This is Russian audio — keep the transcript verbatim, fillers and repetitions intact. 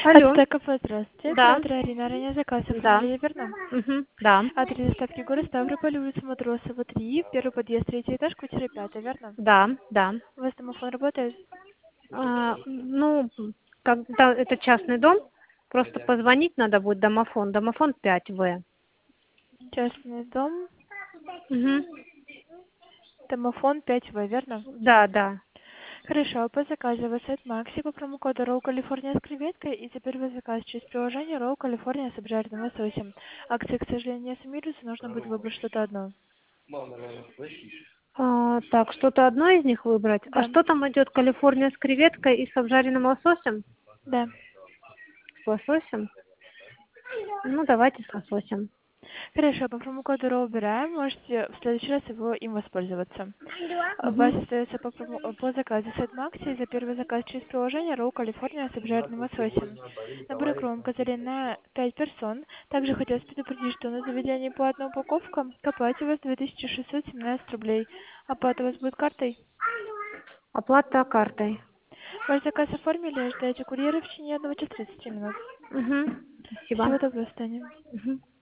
Алло. Ацтека, здравствуйте. Да. Оператор Арина, ранее заказ Да. оформили, верно? Мгм. Да. Адрес доставки город Ставрополь, улица Матросова, три, первый подъезд, третий этаж, квартира пятая, верно? Да. Да. У вас домофон работает? А, ну, когда это частный дом, просто позвонить надо будет домофон. Домофон пять В. Частный дом, Угу. домофон пять В, верно? Да, да. Хорошо, по заказу вы сайт Макси по промокоду Роу Калифорния с креветкой, и теперь вы заказ через приложение Роу Калифорния с обжаренным лососем. Акции, к сожалению, не суммируются, нужно будет выбрать что-то одно. А, так, что-то одно из них выбрать. А Да, что там идет? Калифорния с креветкой и с обжаренным лососем? да. С лососем? Ну, давайте с лососем. Хорошо, по промокоду Роу убираем, можете в следующий раз его им воспользоваться. У вас Угу. остается по, промо- по заказу сет Макси за первый заказ через приложение Роу Калифорния с обжаренным лососем. Набор икром козырей на пять персон. Также хотелось предупредить, что на заведении платная упаковка. К оплате у вас две тысячи шестьсот семнадцать рублей. Оплата у вас будет картой? Оплата картой. Ваш заказ оформили, ждете курьера в течение одного часа тридцати минут. Угу. Спасибо. Всего доброго, Таня. Угу.